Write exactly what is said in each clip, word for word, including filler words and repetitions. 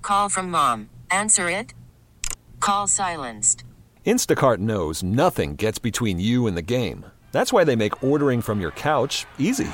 call from mom. Answer it. Call silenced. Instacart knows nothing gets between you and the game. That's why they make ordering from your couch easy.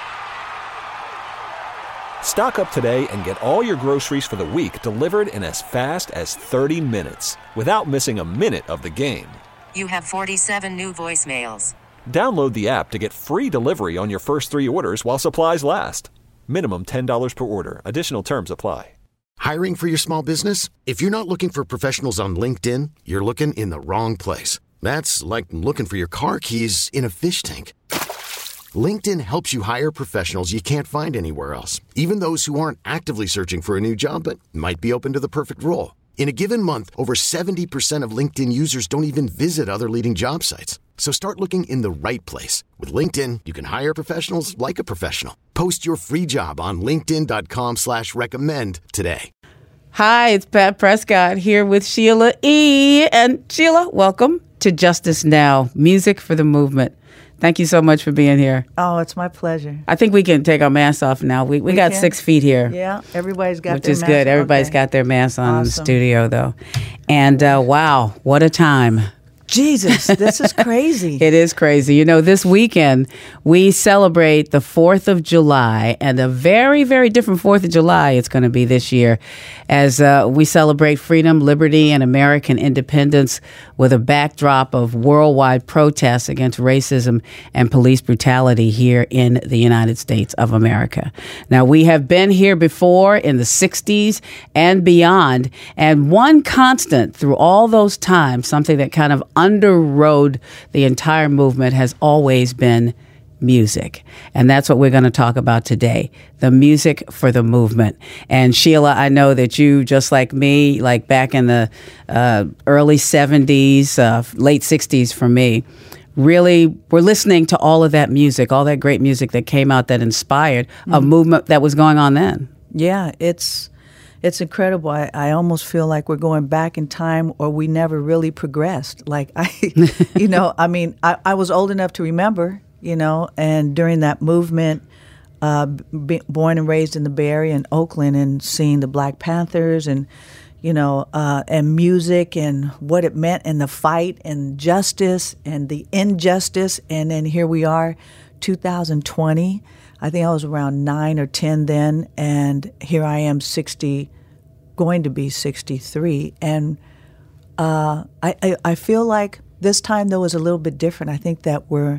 Stock up today and get all your groceries for the week delivered in as fast as thirty minutes without missing a minute of the game. You have forty-seven new voicemails. Download the app to get free delivery on your first three orders while supplies last. Minimum ten dollars per order. Additional terms apply. Hiring for your small business? If you're not looking for professionals on LinkedIn, you're looking in the wrong place. That's like looking for your car keys in a fish tank. LinkedIn helps you hire professionals you can't find anywhere else, even those who aren't actively searching for a new job but might be open to the perfect role. In a given month, over seventy percent of LinkedIn users don't even visit other leading job sites. So start looking in the right place. With LinkedIn, you can hire professionals like a professional. Post your free job on linkedin.com slash recommend today. Hi, it's Pat Prescott here with Sheila E. And Sheila, welcome to Justice Now, Music for the Movement. Thank you so much for being here. Oh, it's my pleasure. I think we can take our masks off now. We we, We got can? six feet here. Yeah, everybody's got which their is mask. good. Everybody's Okay. got their masks on in the Awesome. studio, though. And uh, wow, what a time. Jesus, this is crazy. It is crazy. You know, this weekend we celebrate the fourth of July, and a very, very different fourth of July it's going to be this year as uh, we celebrate freedom, liberty, and American independence with a backdrop of worldwide protests against racism and police brutality here in the United States of America. Now, we have been here before in the sixties and beyond, and one constant through all those times, something that kind of underrode the entire movement, has always been music. And that's what we're going to talk about today, the music for the movement. And Sheila, I know that you, just like me, like back in the uh, early seventies, uh, late sixties for me, really were listening to all of that music, all that great music that came out that inspired a movement that was going on then. Yeah, it's it's incredible. I, I almost feel like we're going back in time, or we never really progressed. Like I, you know, I mean, I, I was old enough to remember, you know, and during that movement, uh, be, born and raised in the Bay Area in Oakland, and seeing the Black Panthers and, you know, uh, and music and what it meant, and the fight and justice and the injustice. And then here we are, two thousand twenty. I think I was around nine or ten then, and here I am, sixty, going to be sixty-three. And uh, I, I, I feel like this time, though, is a little bit different. I think that we're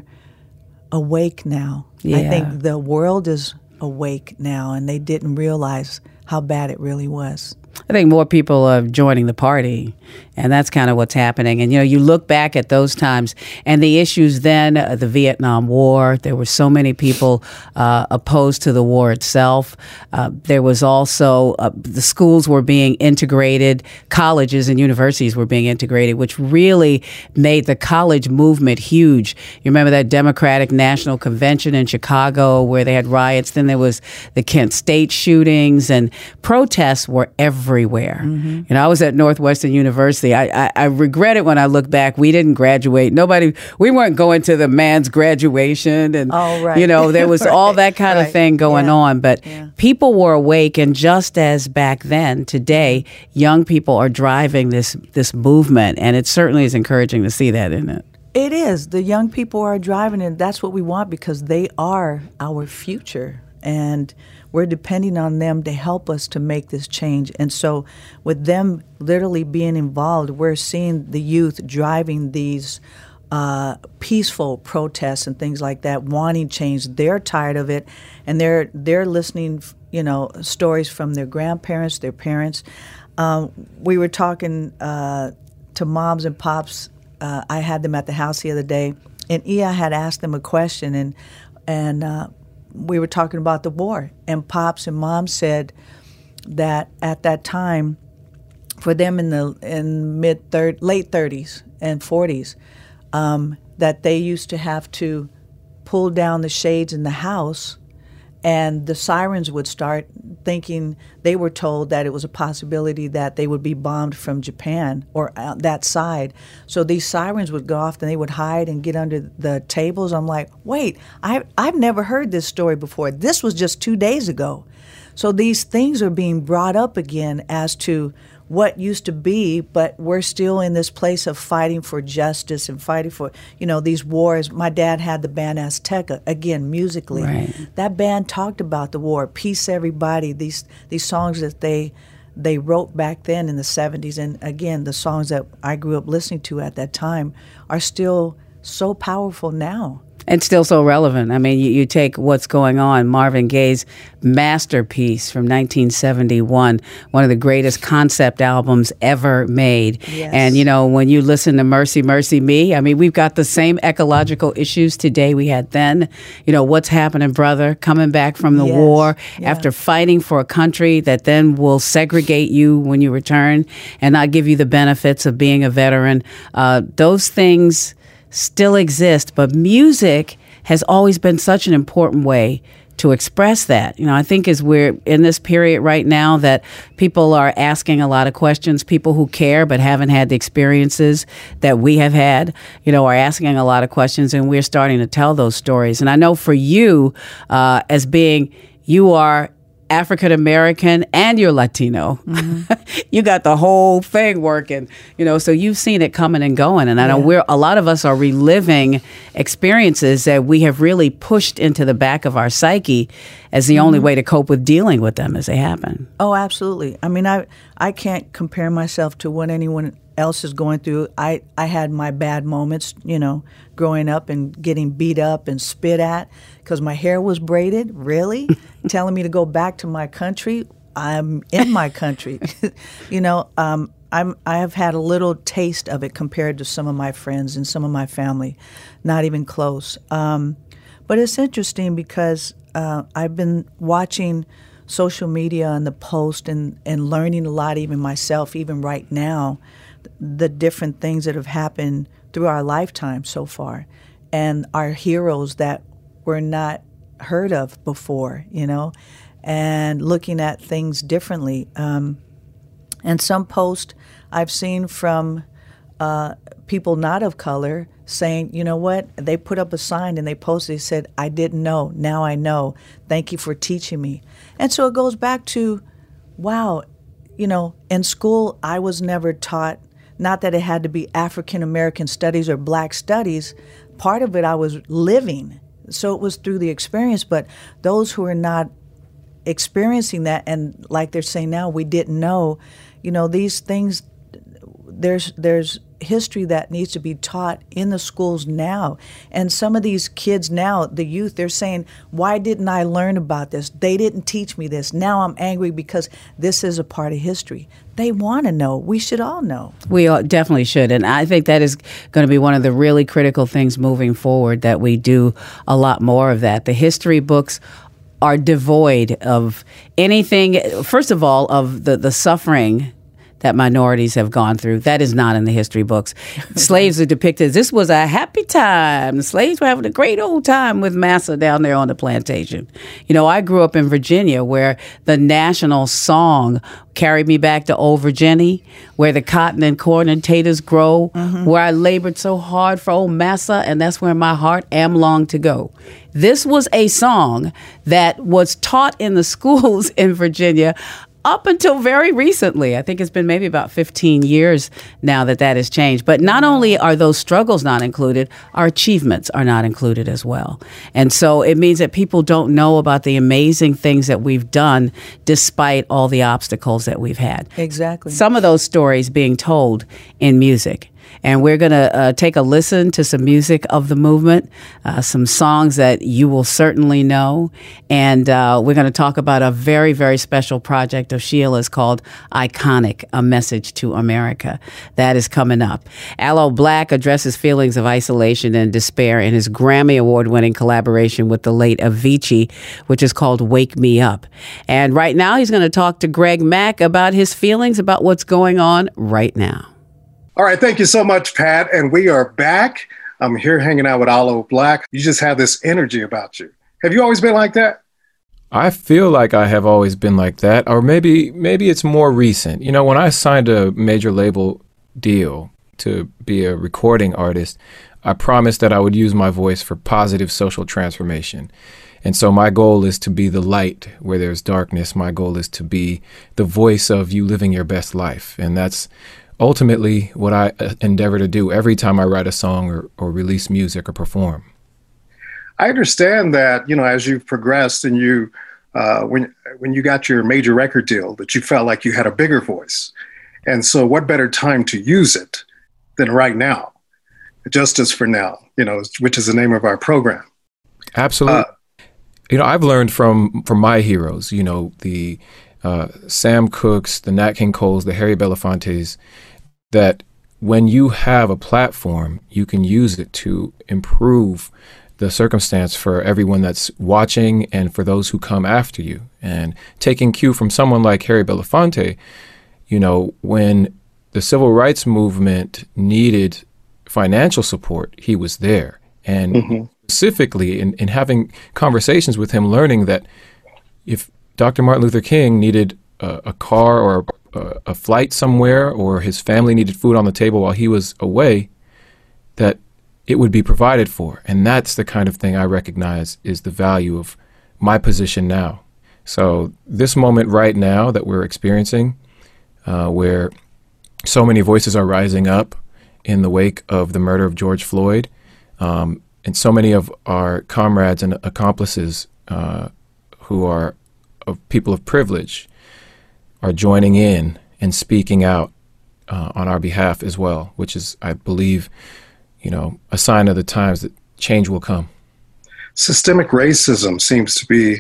awake now. Yeah. I think the world is awake now, and they didn't realize how bad it really was. I think more people are joining the party, and that's kind of what's happening. And, you know, you look back at those times and the issues then, uh, the Vietnam War, there were so many people uh, opposed to the war itself. Uh, there was also, uh, the schools were being integrated, colleges and universities were being integrated, which really made the college movement huge. You remember that Democratic National Convention in Chicago where they had riots? Then there was the Kent State shootings, and protests were everywhere. Everywhere. Mm-hmm. You know, I was at Northwestern University. I, I, I regret it when I look back. We didn't graduate. Nobody, we weren't going to the man's graduation. And, oh, right. you know, there was right. all that kind right. of thing going yeah. on. But yeah. people were awake. And just as back then, today, young people are driving this, this movement. And it certainly is encouraging to see that, isn't it? It is. The young people are driving, and that's what we want, because they are our future. And we're depending on them to help us to make this change. And so with them literally being involved, we're seeing the youth driving these uh, peaceful protests and things like that, wanting change. They're tired of it, and they're they're listening, you know, stories from their grandparents, their parents. Um, we were talking uh, to moms and pops. Uh, I had them at the house the other day, and Ia had asked them a question, and and uh, we were talking about the war, and pops and mom said that at that time, for them in the in mid third, late thirties and forties, um, that they used to have to pull down the shades in the house, and the sirens would start, thinking they were told that it was a possibility that they would be bombed from Japan or uh, that side. So these sirens would go off, and they would hide and get under the tables. I'm like, wait, I, I've never heard this story before. This was just two days ago. So these things are being brought up again as to what used to be, but we're still in this place of fighting for justice and fighting for, you know, these wars. My dad had the band Azteca, again, musically. Right. That band talked about the war, Peace Everybody, these these songs that they they wrote back then in the seventies. And again, the songs that I grew up listening to at that time are still so powerful now. And still so relevant. I mean, you, you take what's going on, Marvin Gaye's masterpiece from nineteen seventy-one, one of the greatest concept albums ever made. Yes. And, you know, when you listen to Mercy, Mercy Me, I mean, we've got the same ecological issues today we had then. You know, what's happening, brother, coming back from the Yes. war Yeah. after fighting for a country that then will segregate you when you return and not give you the benefits of being a veteran. Uh, those things still exist, but music has always been such an important way to express that. You know, I think as we're in this period right now that people are asking a lot of questions, people who care but haven't had the experiences that we have had, you know, are asking a lot of questions, and we're starting to tell those stories. And I know for you, uh, as being, you are African American and you're Latino. Mm-hmm. You got the whole thing working, you know, so you've seen it coming and going. And I know Yeah. we're, a lot of us are reliving experiences that we have really pushed into the back of our psyche as the mm-hmm. only way to cope with dealing with them as they happen. Oh, absolutely. I mean, I I can't compare myself to what anyone else is going through. I, I had my bad moments, you know, growing up and getting beat up and spit at because my hair was braided. Really? Telling me to go back to my country. I'm in my country. You know, um, I'm, I have had a little taste of it compared to some of my friends and some of my family. Not even close. Um, but it's interesting because uh, I've been watching social media and the post and, and learning a lot even myself, even right now, the different things that have happened through our lifetime so far and our heroes that were not heard of before, you know, and looking at things differently. Um, and some post I've seen from uh, people not of color saying, you know what, they put up a sign and they posted, they said, I didn't know, now I know. Thank you for teaching me. And so it goes back to, wow, you know, in school I was never taught, not that it had to be African American studies or black studies. Part of it I was living. So it was through the experience. But those who are not experiencing that, and like they're saying now, we didn't know, you know, these things, there's there's history that needs to be taught in the schools now. And some of these kids now, the youth, they're saying, why didn't I learn about this? They didn't teach me this. Now I'm angry because this is a part of history. They want to know. We should all know. We all definitely should. And I think that is going to be one of the really critical things moving forward, that we do a lot more of that. The history books are devoid of anything, first of all, of the, the suffering that minorities have gone through. That is not in the history books. Slaves are depicted as this was a happy time. The slaves were having a great old time with massa down there on the plantation. You know, I grew up in Virginia where the national song carried me back to old Virginia, where the cotton and corn and taters grow, mm-hmm. where I labored so hard for old massa, and that's where my heart am long to go. This was a song that was taught in the schools in Virginia up until very recently. I think it's been maybe about fifteen years now that that has changed. But not only are those struggles not included, our achievements are not included as well. And so it means that people don't know about the amazing things that we've done despite all the obstacles that we've had. Exactly. Some of those stories being told in music. And we're going to uh, take a listen to some music of the movement, uh, some songs that you will certainly know. And uh, we're going to talk about a very, very special project of Sheila's called Iconic, A Message to America. That is coming up. Aloe Blacc addresses feelings of isolation and despair in his Grammy Award-winning collaboration with the late Avicii, which is called Wake Me Up. And right now he's going to talk to Greg Mack about his feelings about what's going on right now. All right, thank you so much, Pat. And we are back. I'm here hanging out with Aloe Blacc. You just have this energy about you. Have you always been like that? I feel like I have always been like that, or maybe maybe it's more recent. You know, when I signed a major label deal to be a recording artist, I promised that I would use my voice for positive social transformation. And so my goal is to be the light where there's darkness. My goal is to be the voice of you living your best life. And that's ultimately what I endeavor to do every time I write a song or, or release music or perform. I understand that, you know, as you've progressed and you, uh, when when you got your major record deal, that you felt like you had a bigger voice. And so what better time to use it than right now? Justice for Now, you know, which is the name of our program. Absolutely. Uh, you know, I've learned from from my heroes, you know, the uh, Sam Cookes, the Nat King Coles, the Harry Belafontes, that when you have a platform, you can use it to improve the circumstance for everyone that's watching and for those who come after you. And taking cue from someone like Harry Belafonte, you know, when the civil rights movement needed financial support, he was there. And mm-hmm. specifically in, in having conversations with him, learning that if Doctor Martin Luther King needed a, a car or a, a flight somewhere, or his family needed food on the table while he was away, that it would be provided for. And that's the kind of thing I recognize is the value of my position now. So this moment right now that we're experiencing, uh, where so many voices are rising up in the wake of the murder of George Floyd, um, and so many of our comrades and accomplices uh, who are of people of privilege are joining in and speaking out uh, on our behalf as well, which is, I believe, you know, a sign of the times that change will come. Systemic racism seems to be,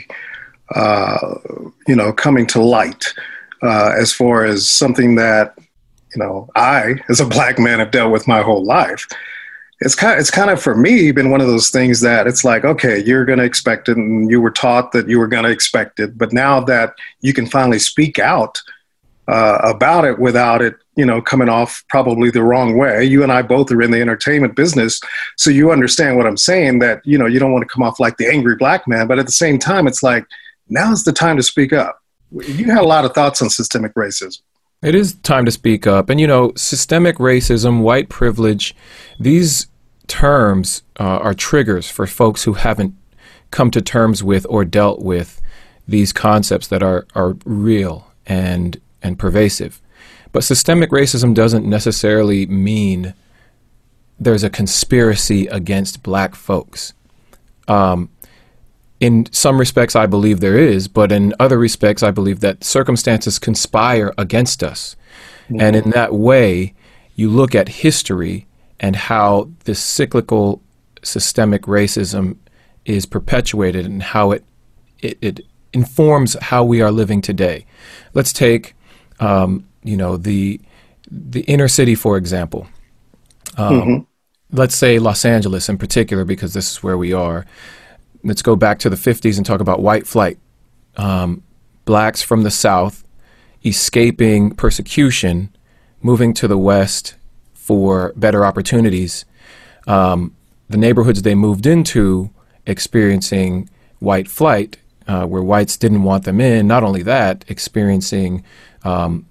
uh, you know, coming to light uh, as far as something that, you know, I, as a black man, have dealt with my whole life. It's kind of, it's kind of, for me, been one of those things that it's like, okay, you're going to expect it, and you were taught that you were going to expect it. But now that you can finally speak out uh, about it without it, you know, coming off probably the wrong way. You and I both are in the entertainment business, so you understand what I'm saying, that, you know, you don't want to come off like the angry black man, but at the same time, it's like, now's the time to speak up. You had a lot of thoughts on systemic racism. It is time to speak up. And, you know, systemic racism, white privilege, these terms uh, are triggers for folks who haven't come to terms with or dealt with these concepts that are, are real and and pervasive. But systemic racism doesn't necessarily mean there's a conspiracy against black folks. Um, in some respects, I believe there is, but in other respects, I believe that circumstances conspire against us. Mm-hmm. And in that way, you look at history and how this cyclical systemic racism is perpetuated and how it, it, it informs how we are living today. Let's take, um, you know, the the inner city, for example. Um, mm-hmm. Let's say Los Angeles in particular, because this is where we are. Let's go back to the fifties and talk about white flight. Um, blacks from the South escaping persecution, moving to the West for better opportunities. Um, the neighborhoods they moved into experiencing white flight, uh, where whites didn't want them in. Not only that, experiencing um,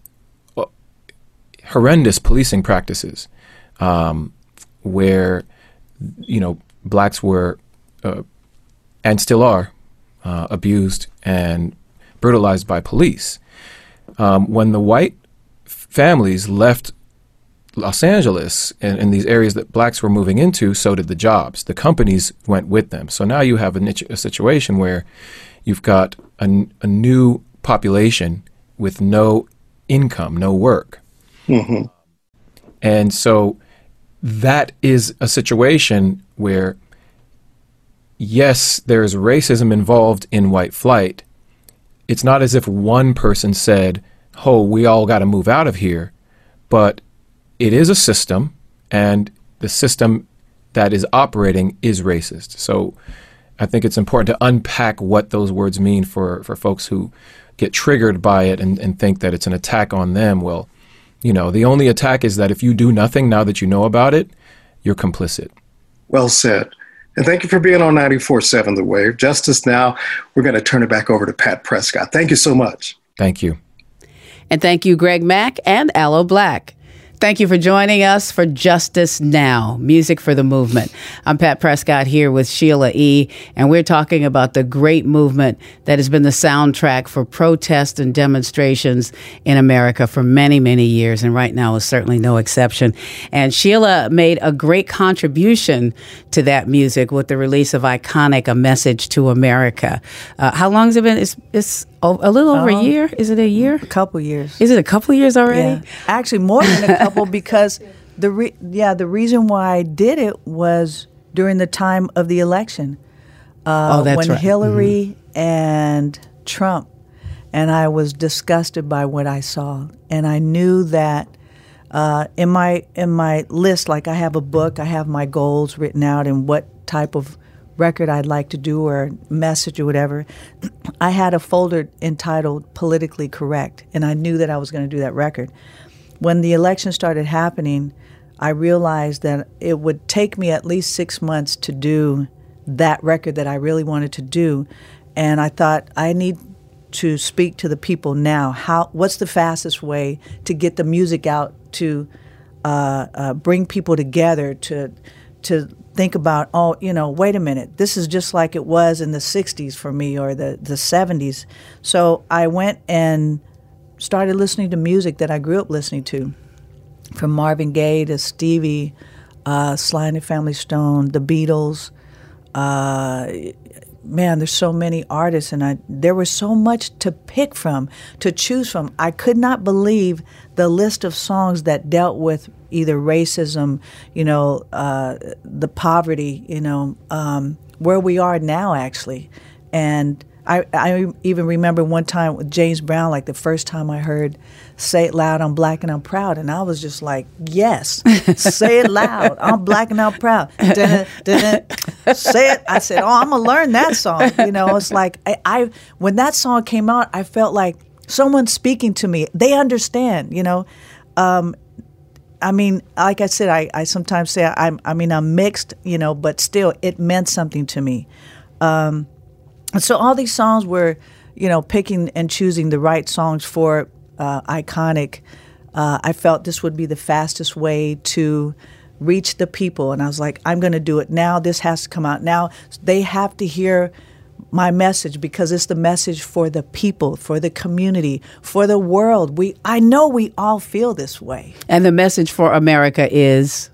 horrendous policing practices, um, where, you know, blacks were uh, and still are uh, abused and brutalized by police. Um, when the white f- families left Los Angeles and, and these areas that blacks were moving into, so did the jobs. The companies went with them. So now you have a, niche, a situation where you've got a, a new population with no income, no work. Mm-hmm. And so that is a situation where, yes, there's racism involved in white flight. It's not as if one person said, oh, we all got to move out of here. But it is a system, and the system that is operating is racist. So I think it's important to unpack what those words mean for, for folks who get triggered by it and, and think that it's an attack on them. Well, you know, the only attack is that if you do nothing now that you know about it, you're complicit. Well said. And thank you for being on ninety-four point seven The Wave. Justice Now, we're going to turn it back over to Pat Prescott. Thank you so much. Thank you. And thank you, Greg Mack and Aloe Blacc. Thank you for joining us for Justice Now, Music for the Movement. I'm Pat Prescott here with Sheila E., and we're talking about the great movement that has been the soundtrack for protests and demonstrations in America for many, many years, and right now is certainly no exception. And Sheila made a great contribution to that music with the release of Iconic, A Message to America. Uh, how long has it been? It's, it's a little over um, a year? Is it a year? A couple years. Is it a couple years already? Yeah. Actually, more than a couple because the re- yeah the reason why I did it was during the time of the election. Uh, oh, that's when right. Hillary mm-hmm. and Trump, and I was disgusted by what I saw, and I knew that uh, in my in my list, like I have a book, I have my goals written out and what type of record I'd like to do or message or whatever. I had a folder entitled Politically Correct, and I knew that I was going to do that record. When the election started happening, I realized that it would take me at least six months to do that record that I really wanted to do, and I thought I need to speak to the people now. How? What's the fastest way to get the music out, to uh, uh, bring people together, to to think about, oh, you know, wait a minute, this is just like it was in the sixties for me or the, the seventies. So I went and started listening to music that I grew up listening to, from Marvin Gaye to Stevie, uh, Sly and the Family Stone, the Beatles. Uh, man, there's so many artists, and I there was so much to pick from, to choose from. I could not believe the list of songs that dealt with either racism, you know, uh, the poverty, you know, um, where we are now, actually. And I, I even remember one time with James Brown, like the first time I heard Say It Loud, I'm Black and I'm Proud. And I was just like, yes, say it loud, I'm Black and I'm Proud. Dun, dun, dun. Say it. I said, oh, I'm going to learn that song. You know, it's like, I, I when that song came out, I felt like someone's speaking to me. They understand, you know. Um, I mean, like I said, I, I sometimes say I'm, I mean, I'm mixed, you know, but still it meant something to me. Um, and so all these songs were, you know, picking and choosing the right songs for uh, Iconic. Uh, I felt this would be the fastest way to reach the people. And I was like, I'm going to do it now. This has to come out now. They have to hear my message, because it's the message for the people, for the community, for the world. We, I know we all feel this way. And the message for America is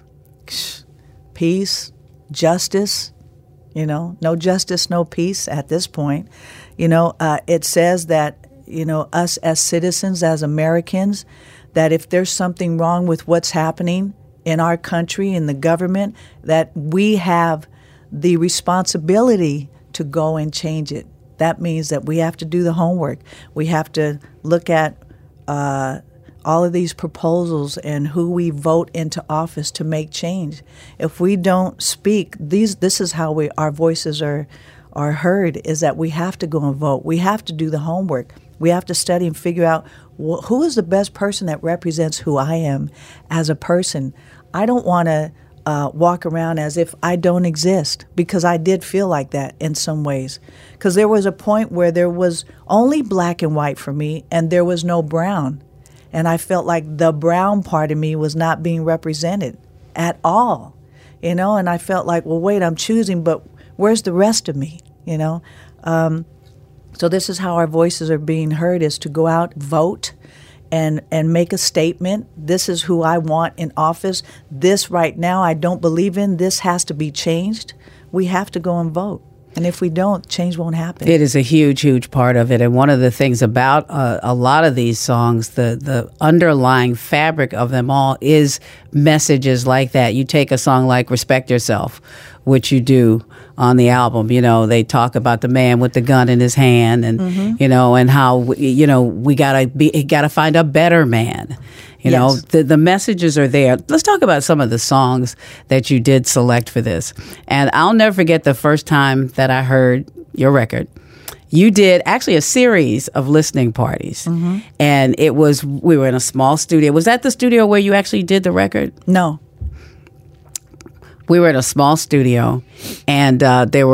peace, justice. You know, no justice, no peace at this point. You know, uh, it says that, you know, us as citizens, as Americans, that if there's something wrong with what's happening in our country, in the government, that we have the responsibility to go and change it. That means that we have to do the homework. We have to look at uh, all of these proposals and who we vote into office to make change. If we don't speak, these this is how we our voices are are heard, is that we have to go and vote. We have to do the homework. We have to study and figure out wh- who is the best person that represents who I am as a person. I don't want to Uh, walk around as if I don't exist, because I did feel like that in some ways. Because there was a point where there was only black and white for me, and there was no brown. And I felt like the brown part of me was not being represented at all, you know? And I felt like, well, wait, I'm choosing, but where's the rest of me, you know? Um, so this is how our voices are being heard, is to go out, vote, and and make a statement. This is who I want in office. This right now I don't believe in. This has to be changed. We have to go and vote. And if we don't, change won't happen. It is a huge, huge part of it. And one of the things about uh, a lot of these songs, the, the underlying fabric of them all is messages like that. You take a song like Respect Yourself, which you do on the album. You know, they talk about the man with the gun in his hand, and, mm-hmm. you know, and how, you know, we gotta be, gotta find a better man. You know, yes. the, the messages are there. Let's talk about some of the songs that you did select for this. And I'll never forget the first time that I heard your record. You did actually a series of listening parties. Mm-hmm. And it was, we were in a small studio. Was that the studio where you actually did the record? No. We were in a small studio, and uh, there were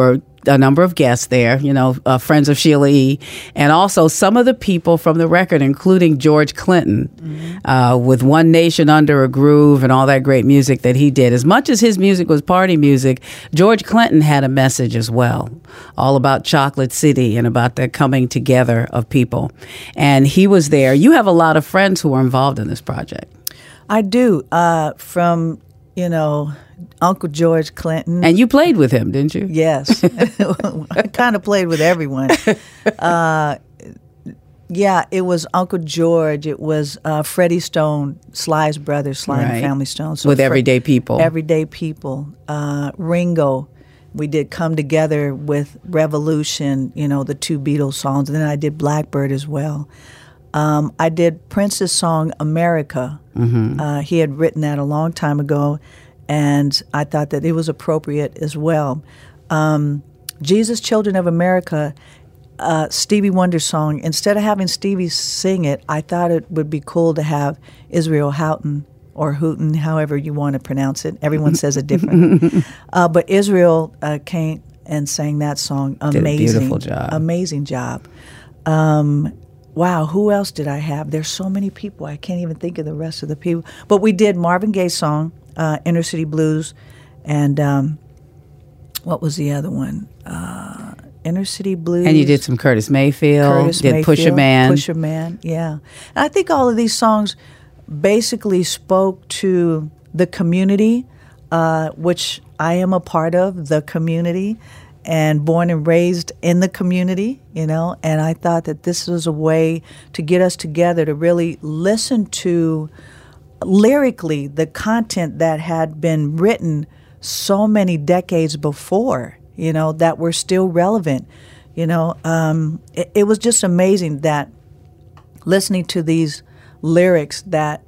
a number of guests there, you know, uh, friends of Sheila E., and also some of the people from the record, including George Clinton, mm-hmm. uh, with One Nation Under a Groove and all that great music that he did. As much as his music was party music, George Clinton had a message as well, all about Chocolate City and about the coming together of people. And he was there. You have a lot of friends who were involved in this project. I do, uh, from, you know, Uncle George Clinton. And you played with him, didn't you? Yes. I kind of played with everyone. Uh, yeah, it was Uncle George. It was uh, Freddie Stone, Sly's brother, Sly right. and Family Stone. So with Fre- Everyday People. Everyday People. Uh, Ringo. We did Come Together with Revolution, you know, the two Beatles songs. And then I did Blackbird as well. Um, I did Prince's song, America. Mm-hmm. Uh, he had written that a long time ago. And I thought that it was appropriate as well. Um, Jesus, Children of America, uh, Stevie Wonder's song, instead of having Stevie sing it, I thought it would be cool to have Israel Houghton or Houghton, however you want to pronounce it. Everyone says it differently. uh, but Israel uh, came and sang that song. Amazing. Did a beautiful job. Amazing job. Um, wow, who else did I have? There's so many people. I can't even think of the rest of the people. But we did Marvin Gaye's song, Uh, Inner City Blues, and um, what was the other one? Uh, Inner City Blues. And you did some Curtis Mayfield, Curtis did Mayfield, Pusha Man. Pusha Man, yeah. And I think all of these songs basically spoke to the community, uh, which I am a part of, the community, and born and raised in the community, you know, and I thought that this was a way to get us together to really listen to lyrically the content that had been written so many decades before, you know, that were still relevant. You know, um, it, it was just amazing that listening to these lyrics that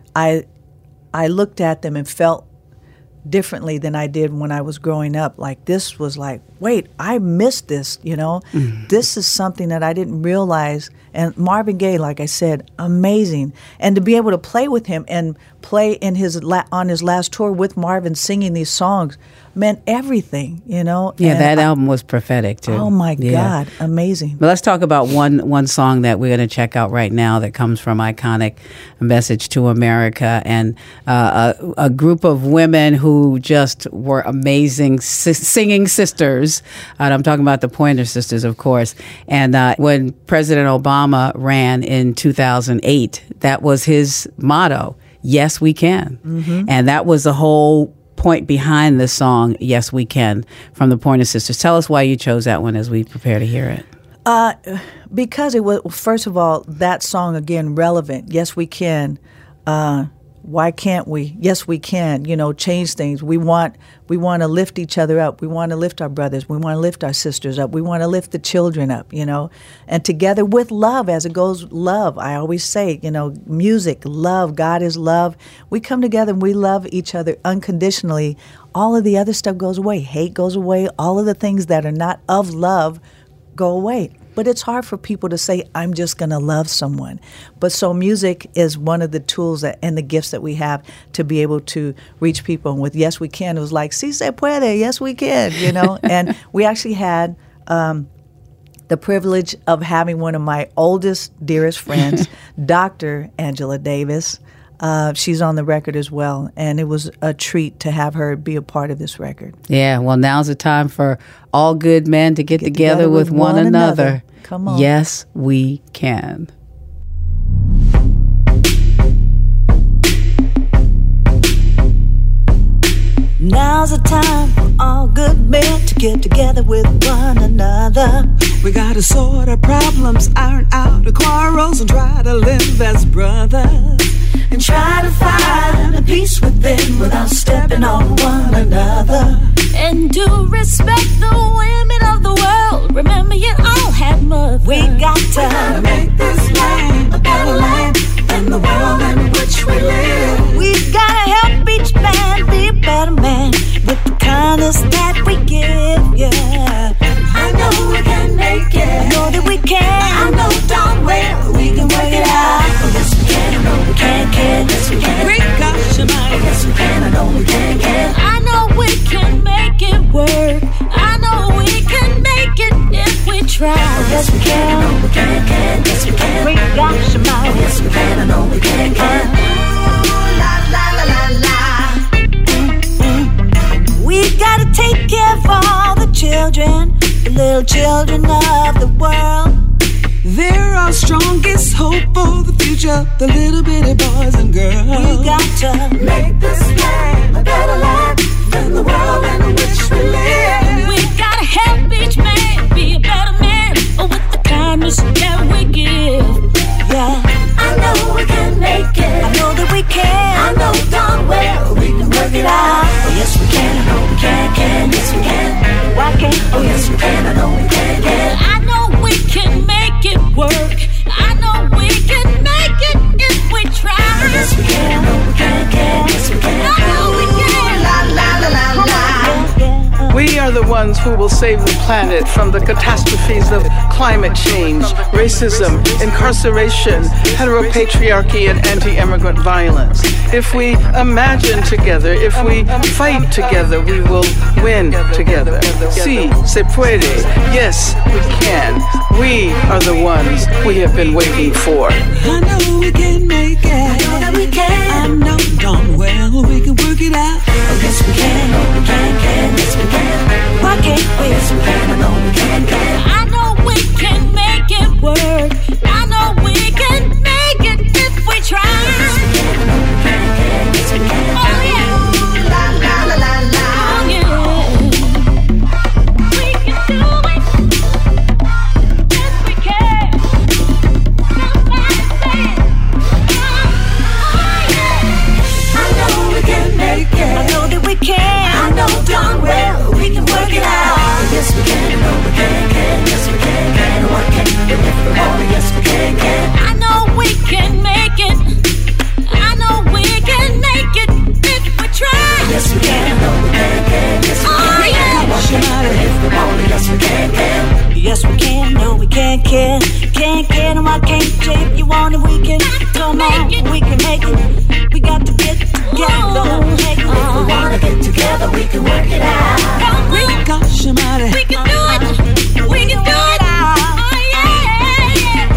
I I looked at them and felt differently than I did when I was growing up. Like, this was like, wait, I missed this, you know? Mm-hmm. This is something that I didn't realize. And Marvin Gaye, like I said, amazing. And to be able to play with him and play in his la- on his last tour with Marvin singing these songs meant everything, you know? Yeah, and that I, album was prophetic, too. Oh, my yeah. God, amazing. But let's talk about one one song that we're going to check out right now that comes from Iconic, Message to America, and uh, a, a group of women who just were amazing si- singing sisters. And I'm talking about the Pointer Sisters, of course. And uh, when President Obama ran in two thousand eight, that was his motto, yes, we can. Mm-hmm. And that was the whole point behind the song, Yes We Can, from the Pointer Sisters. Tell us why you chose that one as we prepare to hear it. Uh, because it was, first of all, that song, again, relevant. Yes, we can. Uh, why can't we? Yes, we can. You know, change things. We want we want to lift each other up. We want to lift our brothers. We want to lift our sisters up. We want to lift the children up, you know. And together with love, as it goes, love. I always say, you know, music, love. God is love. We come together and we love each other unconditionally. All of the other stuff goes away. Hate goes away. All of the things that are not of love go away. But it's hard for people to say, I'm just going to love someone. But so music is one of the tools that, and the gifts that we have to be able to reach people. And with Yes We Can, it was like, si se puede, yes we can, you know. And we actually had um, the privilege of having one of my oldest, dearest friends, Doctor Angela Davis. Uh, she's on the record as well, and it was a treat to have her be a part of this record. Yeah, well, now's the time for all good men to get, get together, together with, with one, one another. another. Come on. Yes, we can. Now's the time for all good men to get together with one another. We gotta sort our problems, iron out the quarrels, and try to live as brothers. And try to find a peace within without stepping on one another. And do respect the women of the world. Remember, you all have mothers. We got to make this land a better land than the world in which we live. We gotta help each man be a better man with the kindness that we give, yeah. I know we can make it. I know that we can. I know darn well we can work it out. Oh, yes we can. I know we can, can. Yes we can. We got your mind. Oh, yes we can. I know we can, can. I know we can make it work. I know we can try. Oh, yes, we can. I know we can, can. Yes, we can. We got Shemaya. Oh, yes, we can. I know we can, can. Ooh, la, la, la, la, la. Mm-hmm. We gotta take care of all the children, the little children of the world. They're our strongest hope for the future, the little bitty boys and girls. We got to make this land a better land than the world in which we live. We gotta help each man be a better man with the kindness that we give. Yeah, I know we can make it. I know that we can. I know darn well we can work it out. Oh yes we can. I know we can. Can yes we can. Why can't? Oh yes we can. I know we can. Can. I know we can make it work. I know we can make it if we try. Oh yes we can. I know we can. Can yes we can. I know we can. La la la la la. We are the ones who will save the planet from the catastrophes of climate change, racism, incarceration, heteropatriarchy, and anti-immigrant violence. If we imagine together, if we fight together, we will win together. Si, se puede. Yes, we can. We are the ones we have been waiting for. I know we can make it. I know that we can. I know darn well we can work it out. Oh yes we can. Oh we can, can. Yes we can. Why can't we? Yes we can. I know we can, can. I know we can make it work. I know we can make it if we try. Yes we can. I know we can, can. Yes we can. Oh yeah. La la la la la. Oh yeah. We can do it. Yes we can. Somebody say it. Oh yeah. I know we can make it. I know that we can. I know darn well we can work it out. Yes we can. I know we can, can. Yes we can, can. What can we do if we want? Yes we can, can. I know we can make it. I know we can make it if we try. Yes we can. I know we can, can. Yes we can. Oh yeah. What can we do if we want? Yes we can, can. Yes we can. No we can, can. Can, can. And why can't you? If you want it, we can. Come on, we can make it. We got to get together. If we wanna get together, we can work it out. We got Shemaya. We can do it. We can do it. Oh yeah,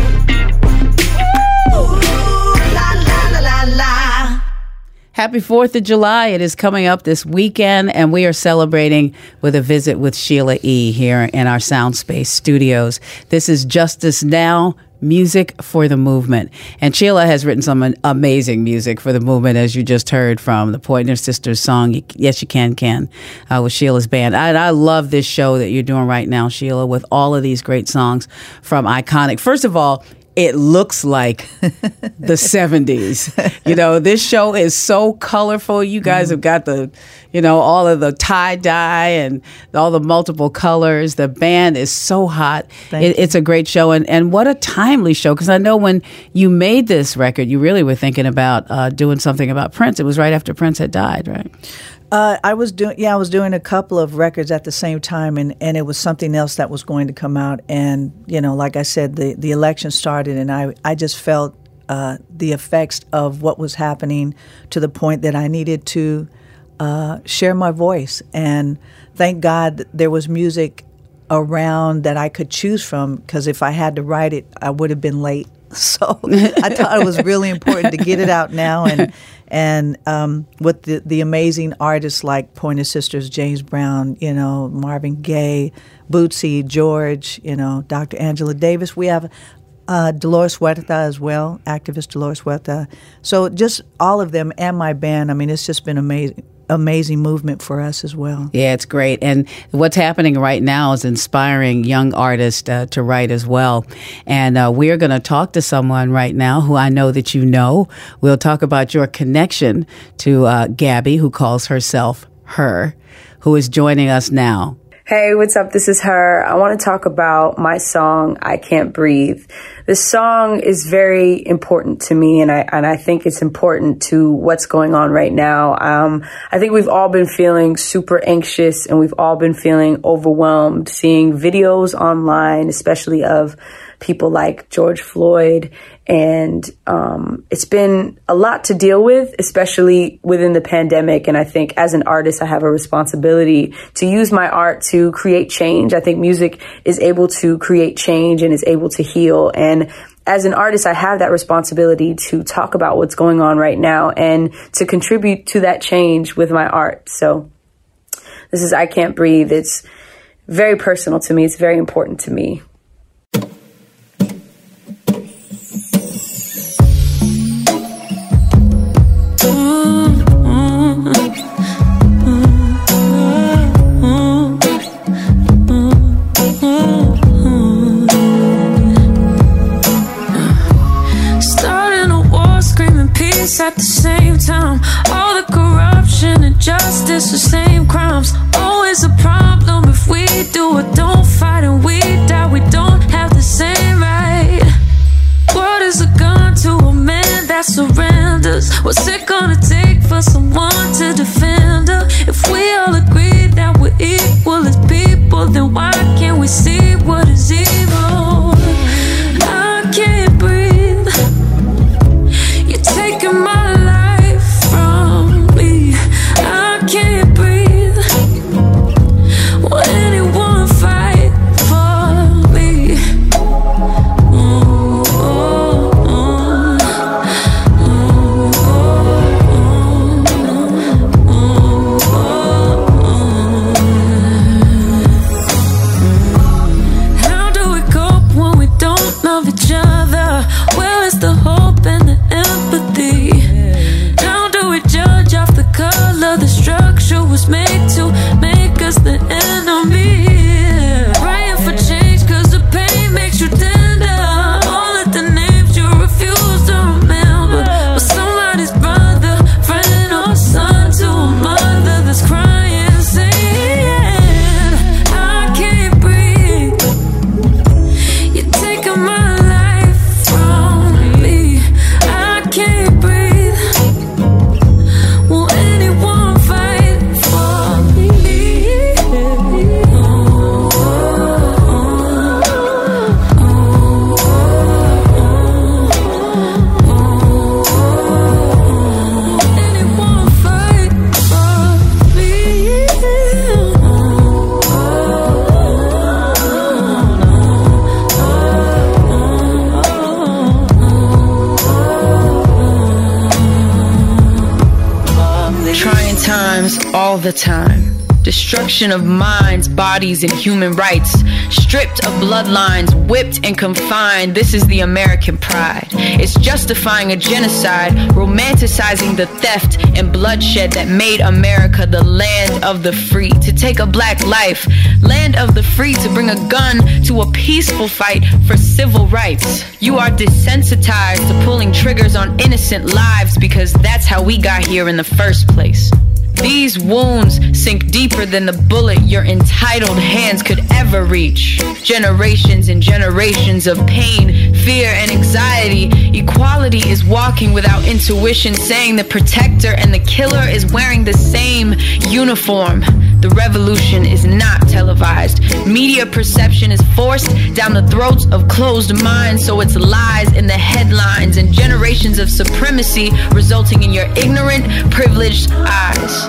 yeah. Ooh, la la la la la. Happy fourth of July. It is coming up this weekend, and we are celebrating with a visit with Sheila E. here in our Soundspace studios. This is Justice Now, music for the movement. And Sheila has written some amazing music for the movement, as you just heard from the Pointer Sisters song, Yes You Can, Can, uh, with Sheila's band. I, I love this show that you're doing right now, Sheila, with all of these great songs from Iconic. First of all, it looks like the seventies. You know, this show is so colorful. You guys have got the, you know, all of the tie-dye and all the multiple colors. The band is so hot. It, it's a great show. And, and what a timely show, because I know when you made this record, you really were thinking about uh, doing something about Prince. It was right after Prince had died, right? Uh, I was doing, yeah, I was doing a couple of records at the same time, and, and it was something else that was going to come out. And, you know, like I said, the, the election started, and I, I just felt uh, the effects of what was happening to the point that I needed to uh, share my voice. And thank God there was music around that I could choose from, because if I had to write it, I would have been late. So I thought it was really important to get it out now, and and um, with the, the amazing artists like Pointer Sisters, James Brown, you know, Marvin Gaye, Bootsy, George, you know, Doctor Angela Davis. We have uh, Dolores Huerta as well, activist Dolores Huerta. So just all of them and my band. I mean, it's just been amazing. Amazing movement for us as well. Yeah, it's great. And what's happening right now is inspiring young artists uh, to write as well. And uh, we're going to talk to someone right now who I know that you know. We'll talk about your connection to uh, Gabby, who calls herself Her, who is joining us now. Hey, what's up? This is Her. I want to talk about my song, I Can't Breathe. This song is very important to me, and I and I think it's important to what's going on right now. Um, I think we've all been feeling super anxious, and we've all been feeling overwhelmed, seeing videos online, especially of people like George Floyd And um, it's been a lot to deal with, especially within the pandemic. And I think as an artist, I have a responsibility to use my art to create change. I think music is able to create change and is able to heal. And as an artist, I have that responsibility to talk about what's going on right now and to contribute to that change with my art. So this is I Can't Breathe. It's very personal to me. It's very important to me. At the same time, all the corruption and justice, the same crimes. Always a problem if we do or don't fight and we die. We don't have the same right. What is a gun to a man that surrenders? What's it gonna take for someone to defend her? If we all agree that we're equal as people, then why can't we see what is evil? I can't breathe. Taking my life from me, I can't breathe. Will anyone fight for me? Ooh, ooh, ooh, ooh, ooh, ooh. How do we cope when we don't love each other? Where is the hope and the empathy? How do we judge off the color? The structure was made to make us the enemy. Praying for change cause the pain makes you tender. All of the names you refuse to remember, but somebody's brother, friend or son to a mother that's crying, saying I can't breathe. You're taking my life from me, I can't breathe. Will anyone fight for me? Anyone fight for me? Trying times all the time. Destruction of minds, bodies, and human rights. Stripped of bloodlines, whipped and confined. This is the American pride. It's justifying a genocide, romanticizing the theft and bloodshed that made America the land of the free. To take a black life, land of the free, to bring a gun to a peaceful fight for civil rights. You are desensitized to pulling triggers on innocent lives because that's how we got here in the first place. These wounds sink deeper than the bullet your entitled hands could ever reach. Generations and generations of pain, fear, and anxiety. Equality is walking without intuition, saying the protector and the killer is wearing the same uniform. The revolution is not televised. Media perception is forced down the throats of closed minds, so it's lies in the headlines and generations of supremacy resulting in your ignorant, privileged eyes.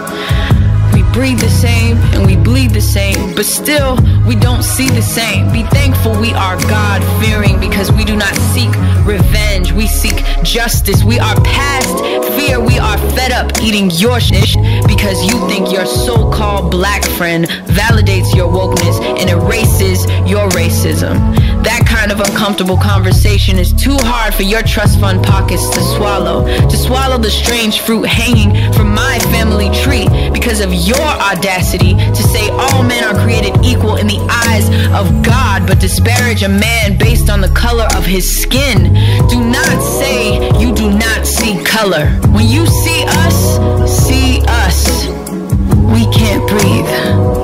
We breathe the same and we bleed the same, but still we don't see the same. Be thankful we are God-fearing because we do not seek revenge, we seek justice. We are past fear, we are fed up eating your shit because you think your so-called black friend validates your wokeness and erases your racism. That kind of uncomfortable conversation is too hard for your trust fund pockets to swallow. To swallow the strange fruit hanging from my family tree because of your audacity to say all men are created equal in the eyes of God, but disparage a man based on the color of his skin. Do not say you do not see color. When you see us, see us. We can't breathe.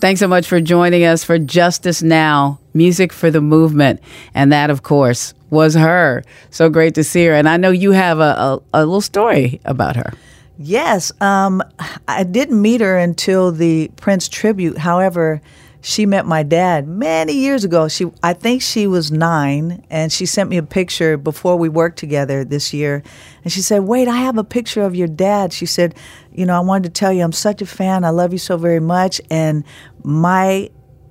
Thanks so much for joining us for Justice Now, Music for the Movement. And that, of course, was her. So great to see her. And I know you have a, a, a little story about her. Yes. Um, I didn't meet her until the Prince tribute. However, she met my dad many years ago. She, I think she was nine, and she sent me a picture before we worked together this year. And she said, wait, I have a picture of your dad. She said, you know, I wanted to tell you I'm such a fan. I love you so very much. And my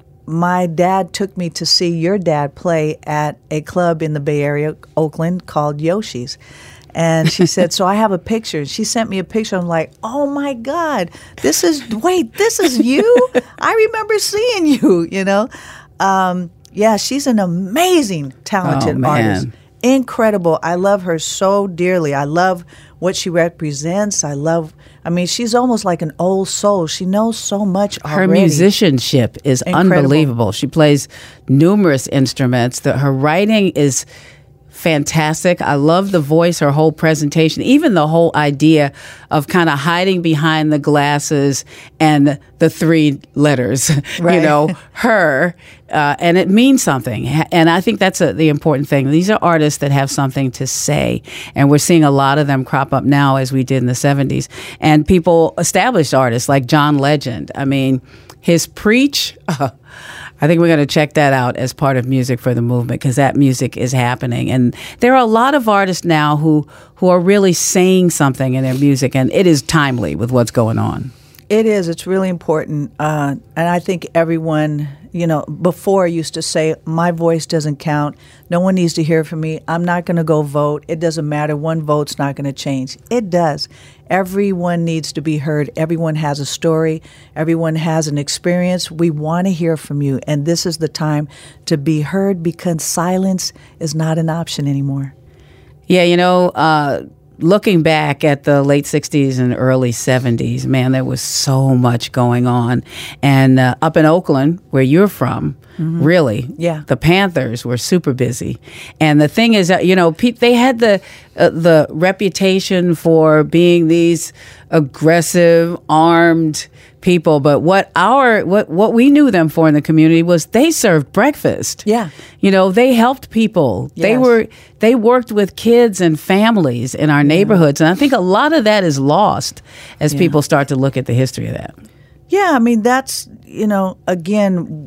my dad took me to see your dad play at a club in the Bay Area, Oakland, called Yoshi's. And she said, so I have a picture. She sent me a picture. I'm like, oh, my God, this is, wait, this is you? I remember seeing you, you know. Um, yeah, she's an amazing, talented oh, artist. Incredible. I love her so dearly. I love what she represents. I love, I mean, she's almost like an old soul. She knows so much already. Her musicianship is Incredible. Unbelievable. She plays numerous instruments. The, her writing is fantastic. I love the voice, her whole presentation, even the whole idea of kind of hiding behind the glasses and the three letters, right. you know, her, uh, and it means something. And I think that's a, the important thing. These are artists that have something to say, and we're seeing a lot of them crop up now as we did in the seventies. And people, established artists like John Legend, I mean, his Preach, uh, I think we're going to check that out as part of Music for the Movement, because that music is happening. And there are a lot of artists now who, who are really saying something in their music, and it is timely with what's going on. It is. It's really important. Uh, and I think everyone, you know, before used to say, my voice doesn't count. No one needs to hear from me. I'm not going to go vote. It doesn't matter. One vote's not going to change. It does. Everyone needs to be heard. Everyone has a story. Everyone has an experience. We want to hear from you. And this is the time to be heard, because silence is not an option anymore. Yeah, you know, uh, looking back at the late sixties and early seventies, man, there was so much going on. And uh, up in Oakland, where you're from, mm-hmm. really, yeah. the Panthers were super busy. And the thing is, that, you know, pe- they had the uh, the reputation for being these aggressive, armed people. But what our what what we knew them for in the community was they served breakfast. Yeah. You know, they helped people. Yes. They were they worked with kids and families in our neighborhoods. And I think a lot of that is lost as yeah. people start to look at the history of that. Yeah, I mean, that's, you know, again,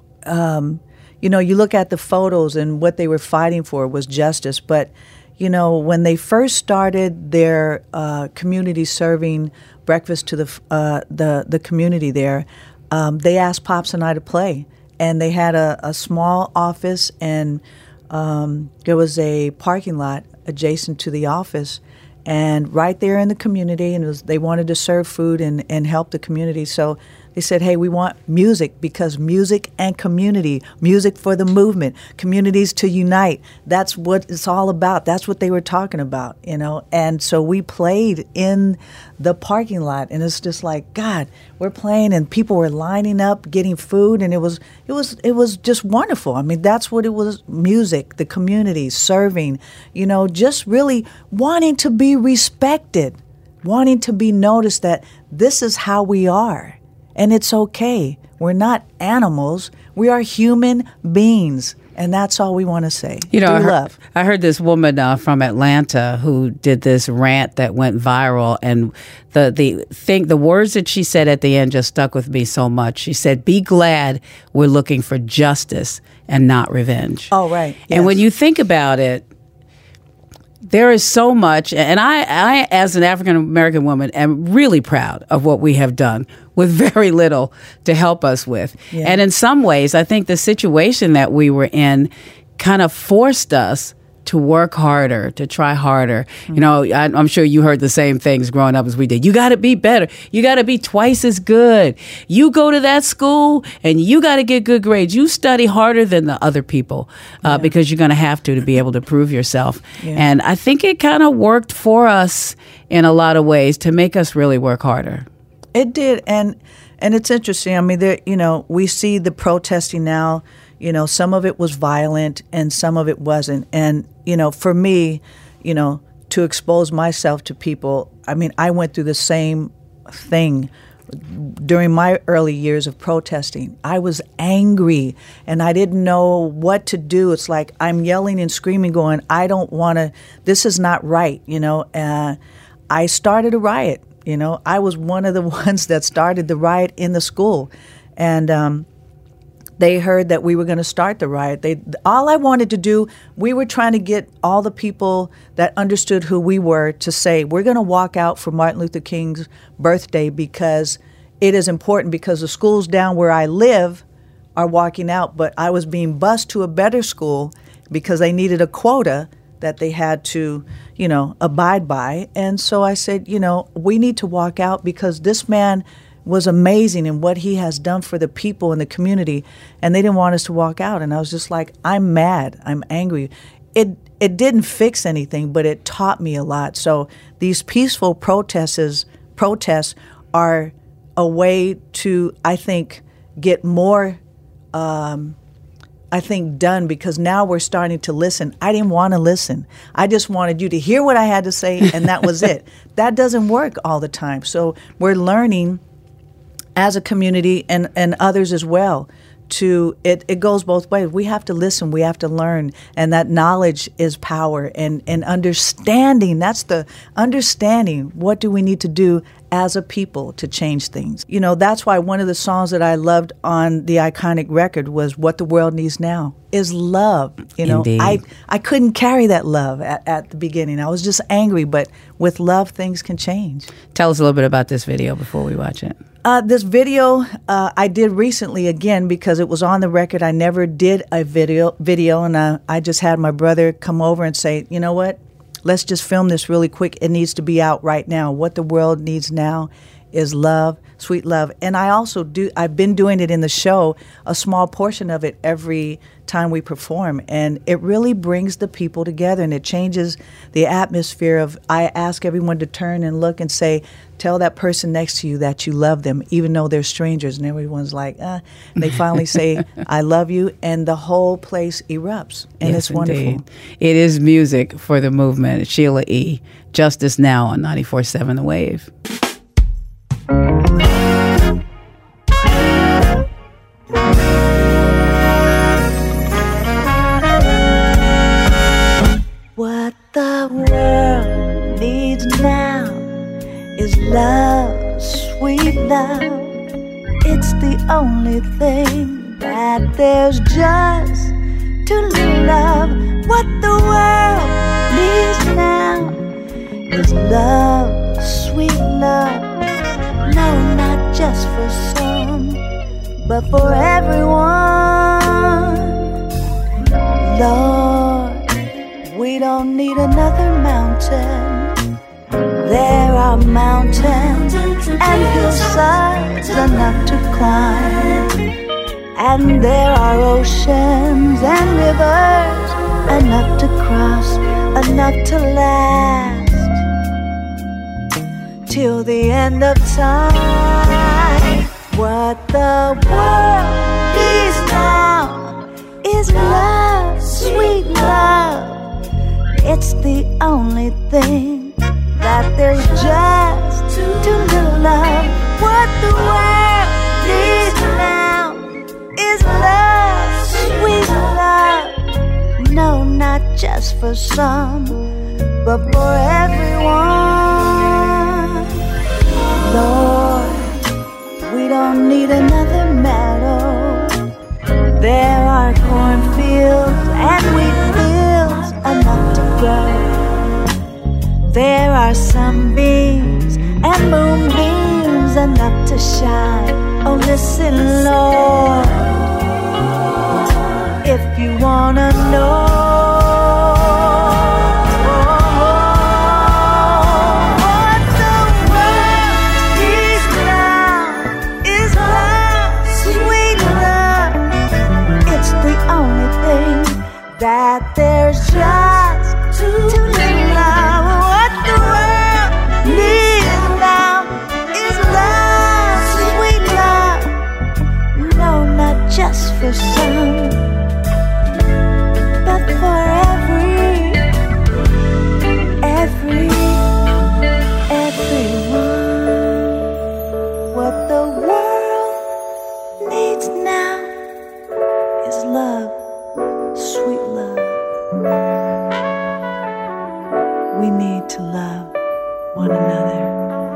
um, you know, you look at the photos and what they were fighting for was justice. But, you know, when they first started their uh, community serving breakfast to the uh, the the community there, um, they asked Pops and I to play, and they had a, a small office, and um, there was a parking lot adjacent to the office, and right there in the community, and it was, they wanted to serve food and, and help the community. So they said, hey, we want music, because music and community, music for the movement, communities to unite. That's what it's all about. That's what they were talking about, you know. And so we played in the parking lot, and it's just like, God, we're playing, and people were lining up, getting food, and it was it was it was just wonderful. I mean, that's what it was: music, the community, serving, you know, just really wanting to be respected, wanting to be noticed that this is how we are. And it's okay. We're not animals. We are human beings. And that's all we want to say. You know, Through I heard, love. I heard this woman uh, from Atlanta who did this rant that went viral, and the the thing, the words that she said at the end just stuck with me so much. She said, "Be glad we're looking for justice and not revenge." Oh, right. Yes. And when you think about it, there is so much, and I, I, as an African American woman, am really proud of what we have done with very little to help us with. Yeah. And in some ways, I think the situation that we were in kind of forced us to work harder, to try harder. Mm-hmm. You know, I, I'm sure you heard the same things growing up as we did. You got to be better. You got to be twice as good. You go to that school and you got to get good grades. You study harder than the other people uh, yeah. because you're going to have to to be able to prove yourself. Yeah. And I think it kind of worked for us in a lot of ways to make us really work harder. It did, and and it's interesting. I mean, there, you know, we see the protesting now. You know, some of it was violent and some of it wasn't. And, you know, for me, you know, to expose myself to people, I mean, I went through the same thing during my early years of protesting, I was angry and I didn't know what to do. It's like I'm yelling and screaming, going, I don't want to, this is not right, you know. Uh, I started a riot, you know. I was one of the ones that started the riot in the school. And um, they heard that we were going to start the riot. They, all I wanted to do, we were trying to get all the people that understood who we were to say, we're going to walk out for Martin Luther King's birthday because it is important, because the schools down where I live are walking out, but I was being bused to a better school because they needed a quota that they had to, you know, abide by. And so I said, you know, we need to walk out because this man was amazing in what he has done for the people in the community, and they didn't want us to walk out. And I was just like, I'm mad, I'm angry. It it didn't fix anything, but it taught me a lot. So these peaceful protests protests are a way to, I think, get more, um, I think, done, because now we're starting to listen. I didn't want to listen. I just wanted you to hear what I had to say, and that was it. That doesn't work all the time. So we're learning as a community, and, and others as well, to it, it goes both ways. We have to listen, we have to learn, and that knowledge is power, and, and understanding, that's the understanding, what do we need to do as a people to change things. You know, that's why one of the songs that I loved on the iconic record was What the World Needs Now, is love. You know, Indeed. I, I couldn't carry that love at, at the beginning. I was just angry, but with love, things can change. Tell us a little bit about this video before we watch it. Uh, this video uh, I did recently again because it was on the record. I never did a video, video, and uh, I just had my brother come over and say, you know what, let's just film this really quick. It needs to be out right now. What the world needs now is love, sweet love. And I also do, I've been doing it in the show, a small portion of it every time we perform. And it really brings the people together, and it changes the atmosphere of, I ask everyone to turn and look and say, tell that person next to you that you love them, even though they're strangers. And everyone's like, uh, and they finally say, I love you. And the whole place erupts. And Yes, it's wonderful. indeed. It is music for the movement. Sheila E., Justice Now on ninety-four point seven The Wave. What the world needs now is love, sweet love. It's the only thing that there's just to love. What the world needs now is love, sweet love. No, not just for some, but for everyone. Lord, we don't need another mountain. There are mountains and hillsides enough to climb, and there are oceans and rivers enough to cross, enough to last till the end of time. What the world needs now is love, sweet love. It's the only thing that there's just too little love. What the world needs now is love, sweet love. No, not just for some, but for everyone. Lord, we don't need another meadow. There are cornfields and wheat fields enough to grow. There are sunbeams and moonbeams enough to shine. Oh, listen, Lord, if you wanna know. That there's just too little love. What the world needs now is love, sweet love. No, not just for some, but for every, every, everyone. What one another.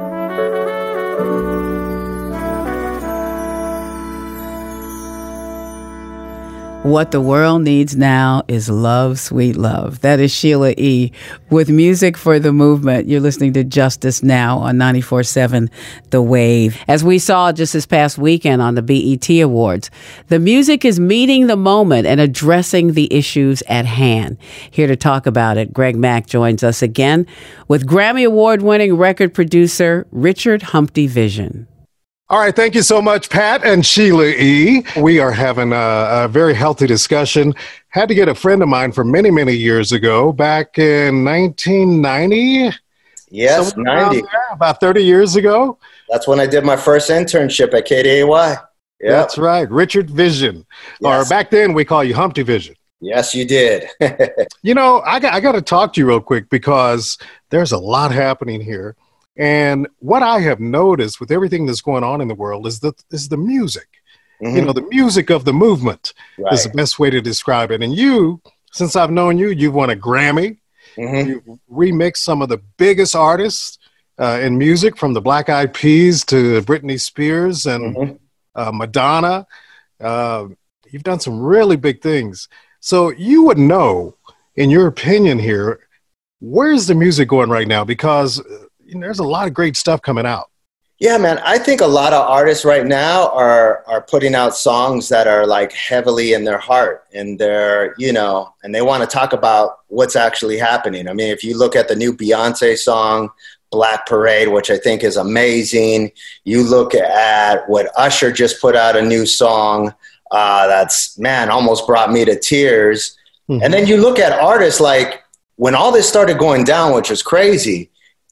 What the world needs now is love, sweet love. That is Sheila E. with music for the movement. You're listening to Justice Now on ninety-four point seven The Wave. As we saw just this past weekend on the B E T Awards, the music is meeting the moment and addressing the issues at hand. Here to talk about it, Greg Mack joins us again with Grammy Award-winning record producer Richard Humpty Vision. All right, thank you so much, Pat and Sheila E. We are having a, a very healthy discussion. Had to get a friend of mine from many, many years ago, back in nineteen ninety. Yes, ninety. There, about thirty years ago. That's when I did my first internship at K D A Y. Yep. That's right, Richard Vision. Yes. Or back then, we call you Humpty Vision. Yes, you did. You know, I got, I got to talk to you real quick because there's a lot happening here. And what I have noticed with everything that's going on in the world is the, is the music. Mm-hmm. You know, the music of the movement right. is the best way to describe it. And you, since I've known you, you've won a Grammy. Mm-hmm. You've remixed some of the biggest artists uh, in music, from the Black Eyed Peas to Britney Spears and mm-hmm. uh, Madonna. Uh, you've done some really big things. So you would know, in your opinion here, where's the music going right now? Because you know, there's a lot of great stuff coming out. Yeah, man. I think a lot of artists right now are are putting out songs that are like heavily in their heart, and they're, you know, and they want to talk about what's actually happening. I mean, if you look at the new Beyonce song, Black Parade, which I think is amazing. You look at what Usher just put out, a new song uh, that's, man, almost brought me to tears. Mm-hmm. And then you look at artists like, when all this started going down, which was crazy,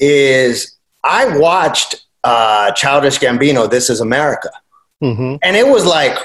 is I watched uh, Childish Gambino, This Is America. Mm-hmm. And it was like,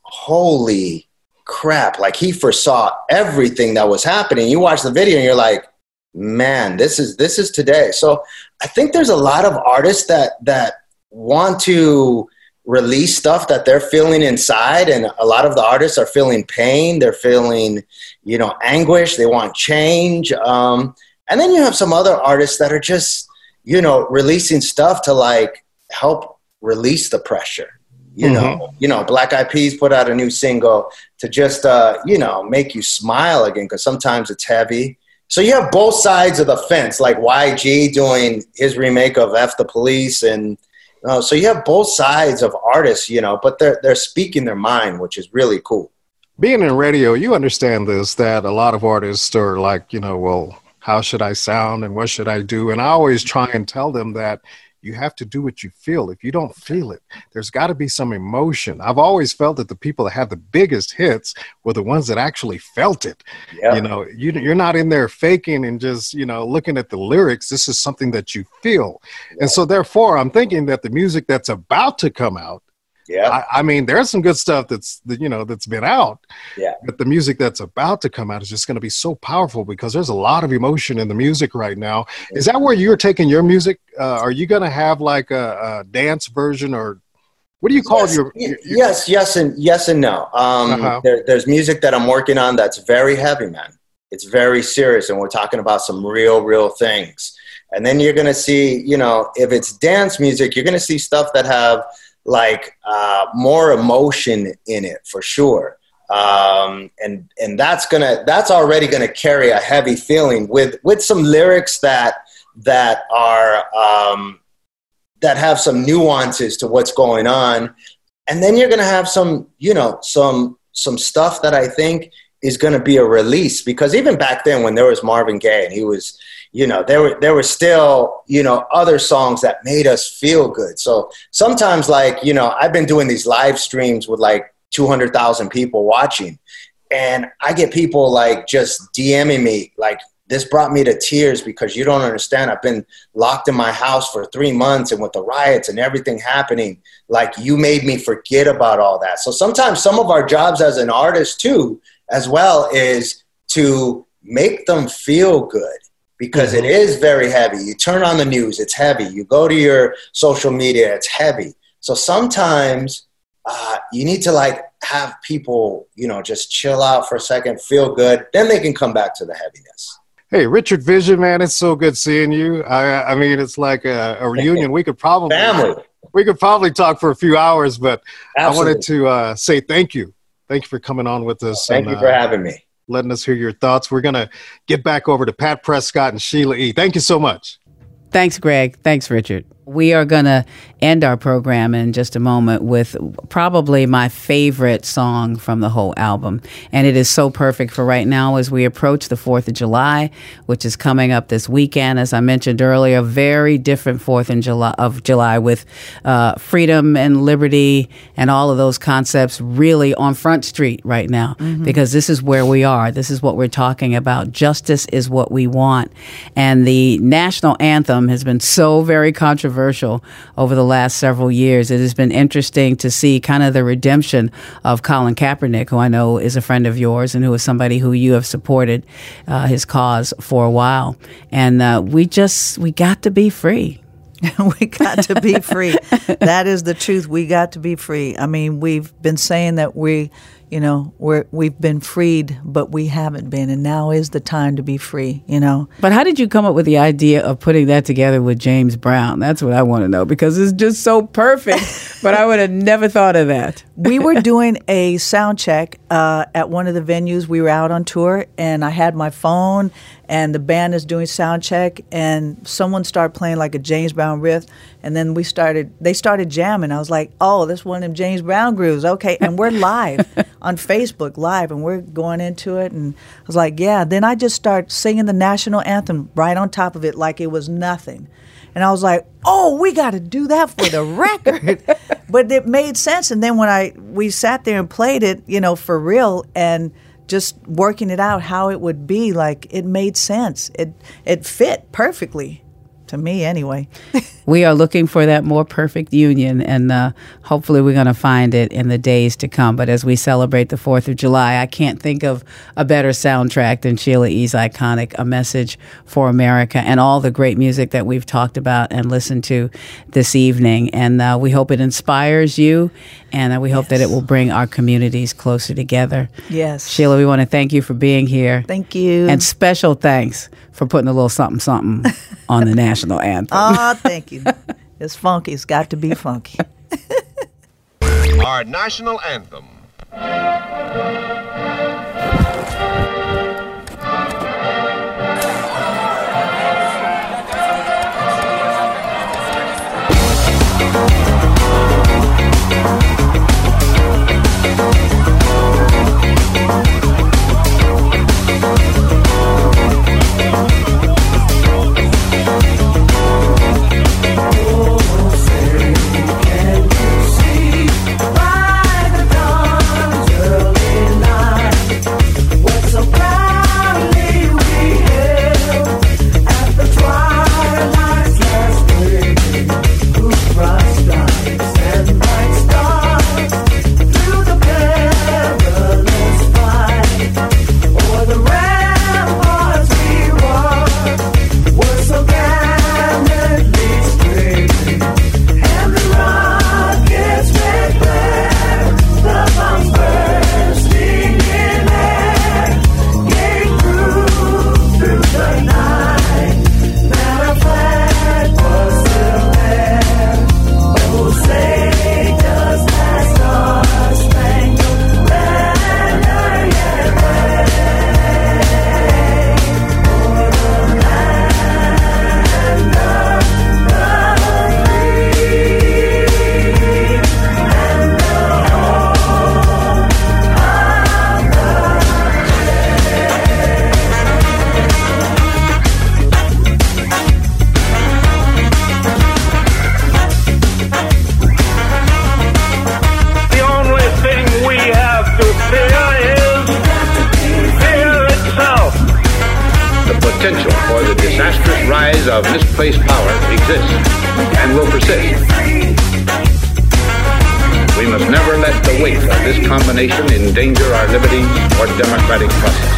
holy crap. Like, he foresaw everything that was happening. You watch the video and you're like, man, this is this is today. So I think there's a lot of artists that that want to release stuff that they're feeling inside. And a lot of the artists are feeling pain. They're feeling, you know, anguish. They want change. Um And then you have some other artists that are just, you know, releasing stuff to like help release the pressure. You mm-hmm. know, you know, Black Eyed Peas put out a new single to just, uh, you know, make you smile again, because sometimes it's heavy. So you have both sides of the fence, like Y G doing his remake of F the Police, and you know, so you have both sides of artists, you know, but they're they're speaking their mind, which is really cool. Being in radio, you understand this, that a lot of artists are like, you know, well, how should I sound and what should I do? And I always try and tell them that you have to do what you feel. If you don't feel it, there's got to be some emotion. I've always felt that the people that have the biggest hits were the ones that actually felt it. Yeah. You know, you, you're not in there faking and just, you know, looking at the lyrics. This is something that you feel. Yeah. And so therefore, I'm thinking that the music that's about to come out, yeah, I, I mean, there's some good stuff that's, you know, that's been out. Yeah. But the music that's about to come out is just going to be so powerful because there's a lot of emotion in the music right now. Is that where you're taking your music? Uh, are you going to have like a, a dance version, or what do you call yes, your, your, your? Yes, yes, and yes and no. Um, uh-huh. there, there's music that I'm working on that's very heavy, man. It's very serious, and we're talking about some real, real things. And then you're going to see, you know, if it's dance music, you're going to see stuff that have like uh, more emotion in it for sure. Um, and, and that's gonna, that's already going to carry a heavy feeling with, with some lyrics that, that are, um, that have some nuances to what's going on. And then you're going to have some, you know, some, some stuff that I think is going to be a release, because even back then when there was Marvin Gaye and he was, you know, there were, there were still, you know, other songs that made us feel good. So sometimes, like, you know, I've been doing these live streams with like two hundred thousand people watching, and I get people like just DMing me, like, this brought me to tears because you don't understand. I've been locked in my house for three months and with the riots and everything happening, like, you made me forget about all that. So sometimes some of our jobs as an artist too, as well, is to make them feel good. Because it is very heavy. You turn on the news, it's heavy. You go to your social media, it's heavy. So sometimes uh, you need to like have people, you know, just chill out for a second, feel good. Then they can come back to the heaviness. Hey, Richard Vision, man, it's so good seeing you. I, I mean, it's like a, a reunion. We could probably Family. we could probably talk for a few hours, but Absolutely. I wanted to uh, say thank you. Thank you for coming on with us. Thank and, you for uh, having me. Letting us hear your thoughts. We're going to get back over to Pat Prescott and Sheila E. Thank you so much. Thanks, Greg. Thanks, Richard. We are going to end our program in just a moment with probably my favorite song from the whole album. And it is so perfect for right now as we approach the fourth of July, which is coming up this weekend. As I mentioned earlier, very different fourth of July, of July with uh, freedom and liberty and all of those concepts really on Front Street right now, mm-hmm. because this is where we are. This is what we're talking about. Justice is what we want. And the national anthem has been so very controversial over the last several years. It has been interesting to see kind of the redemption of Colin Kaepernick, who I know is a friend of yours and who is somebody who you have supported uh, his cause for a while. And uh, we just, we got to be free. We got to be free. That is the truth. We got to be free. I mean, we've been saying that we, you know, we're, we've been freed, but we haven't been. And now is the time to be free, you know. But how did you come up with the idea of putting that together with James Brown? That's what I want to know, because it's just so perfect. But I would have never thought of that. We were doing a sound check uh, at one of the venues. We were out on tour, and I had my phone, and the band is doing sound check, and someone started playing like a James Brown riff, and then we started, they started jamming. I was like, oh, that's one of them James Brown grooves. Okay, and we're live on Facebook Live, and we're going into it, and I was like, yeah. Then I just start singing the national anthem right on top of it like it was nothing. And I was like, oh, we got to do that for the record. But it made sense. And then when I we sat there and played it, you know, for real, and just working it out how it would be, like, it made sense. It it fit perfectly. To me, anyway. We are looking for that more perfect union, and uh, hopefully we're going to find it in the days to come. But as we celebrate the fourth of July, I can't think of a better soundtrack than Sheila E.'s iconic A Message for America, and all the great music that we've talked about and listened to this evening. And uh, we hope it inspires you, and uh, we hope yes. that it will bring our communities closer together. Yes. Sheila, we want to thank you for being here. Thank you. And special thanks for putting a little something something on the national anthem. Oh, thank you. It's funky. It's got to be funky. Our national anthem. Of misplaced power exists and will persist. We must never let the weight of this combination endanger our liberties or democratic process.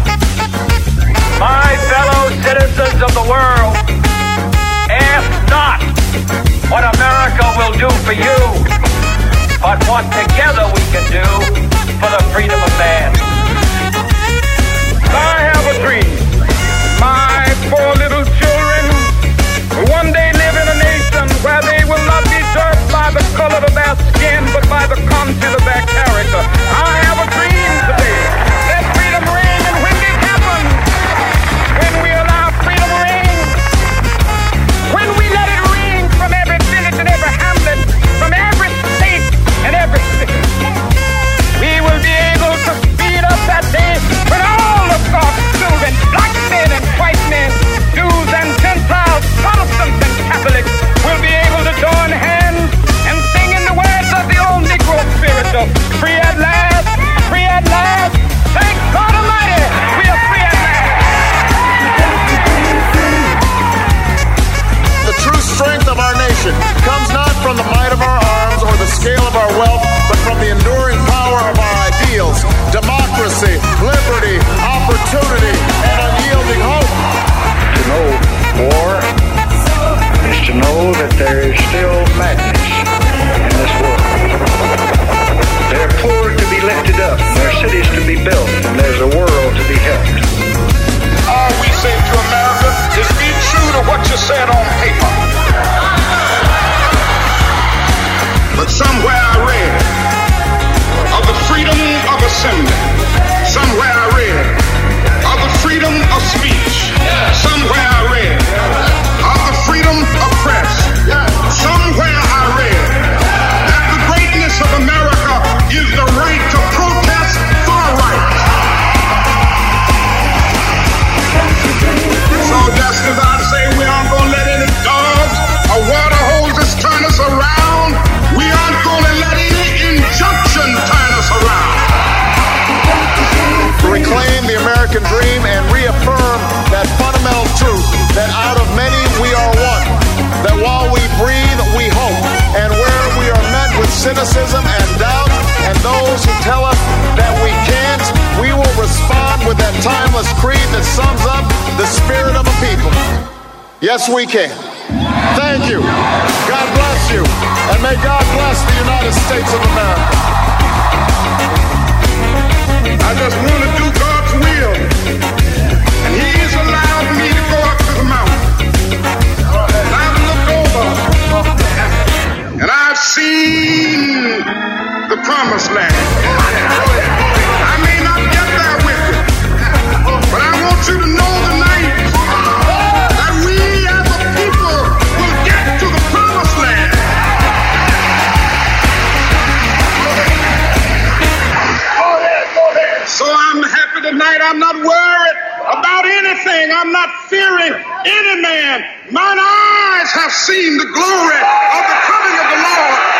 My fellow citizens of the world, ask not what America will do for you, but what together we can do for the freedom of man. I have a dream. My of our nation comes not from the might of our arms or the scale of our wealth, but from the enduring power of our ideals, democracy, liberty, opportunity, and unyielding hope. To know war is to know that there is still madness in this world. There are poor to be lifted up, there are cities to be built, and there's a world to be helped. All we say to America is be true to what you said on paper. But somewhere I read of the freedom of assembly. Somewhere I read of the freedom of speech. Somewhere I read of the freedom of press. Somewhere I read that the greatness of America is the right to protest for rights. So just as I say we aren't going to let any dogs or water hoses turn us around, we aren't going to let any injunction turn us around. Reclaim the American dream and reaffirm that fundamental truth that out of many we are one, that while we breathe we hope, and where we are met with cynicism and doubt and those who tell us that we can't, we will respond with that timeless creed that sums up the spirit of a people. Yes, we can. Thank you. God bless you, and may God bless the United States of America. I just want to do God's will, and He's allowed me to go up to the mountain. And I've looked over, and I've seen the promised land. I may not get there with you, but I want you to know tonight that we as a people will get to the promised land. So I'm happy tonight. I'm not worried about anything. I'm not fearing any man. Mine eyes have seen the glory of the coming of the Lord.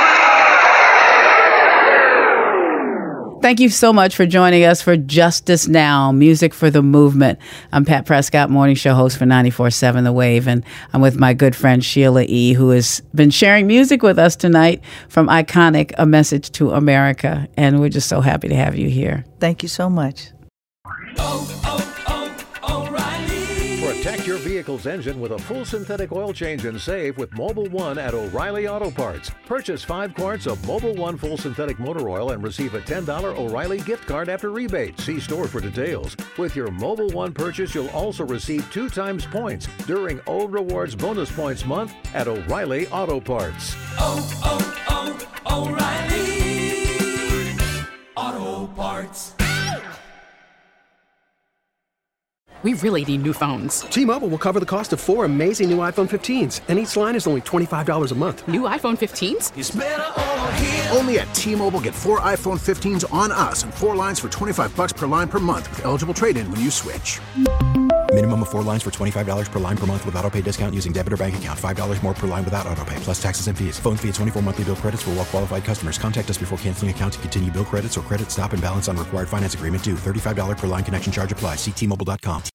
Thank you so much for joining us for Justice Now, Music for the Movement. I'm Pat Prescott, morning show host for ninety-four point seven The Wave, and I'm with my good friend Sheila E., who has been sharing music with us tonight from Iconic, A Message to America, and we're just so happy to have you here. Thank you so much. Protect your vehicle's engine with a full synthetic oil change and save with Mobil one at O'Reilly Auto Parts. Purchase five quarts of Mobil one full synthetic motor oil and receive a ten dollars O'Reilly gift card after rebate. See store for details. With your Mobil one purchase, you'll also receive two times points during O Rewards Bonus Points Month at O'Reilly Auto Parts. Oh, oh, oh, O'Reilly Auto Parts. We really need new phones. T-Mobile will cover the cost of four amazing new iPhone fifteens, and each line is only twenty-five dollars a month. New iPhone fifteens? It's better over here. Only at T-Mobile, get four iPhone fifteens on us and four lines for twenty-five dollars per line per month with eligible trade-in when you switch. Minimum of four lines for twenty-five dollars per line per month with autopay discount using debit or bank account. five dollars more per line without autopay, plus taxes and fees. Phone fee at twenty-four monthly bill credits for well-qualified customers. Contact us before canceling account to continue bill credits or credit stop and balance on required finance agreement due. thirty-five dollars per line connection charge applies. See T Mobile dot com.